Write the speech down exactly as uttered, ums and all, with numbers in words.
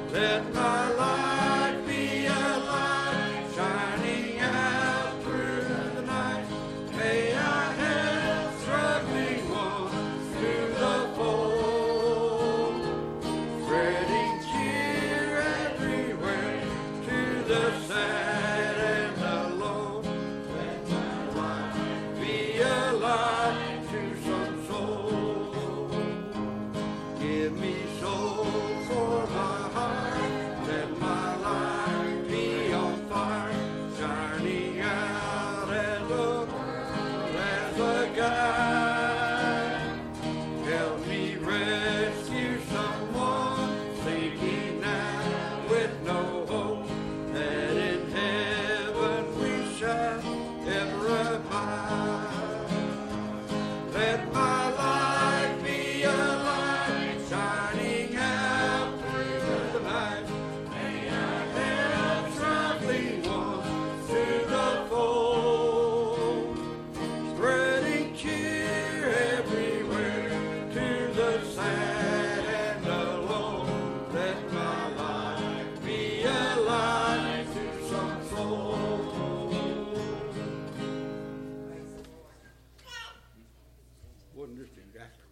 Let my light be a light shining out through the night. May I help struggling ones to the fold, spreading cheer everywhere to the sad and the low. Let my light be a light to some soul. Give me soul for my heart. Let my light be on fire, shining out as a, as a guide. Help me rescue someone sinking now with no hope, that in heaven we shall ever abide. Let my light be a light shining out through the night. May I help struggling ones to the fold, spreading cheer everywhere to the sad and the low. Let my light be a light to some soul. Wasn't this exactly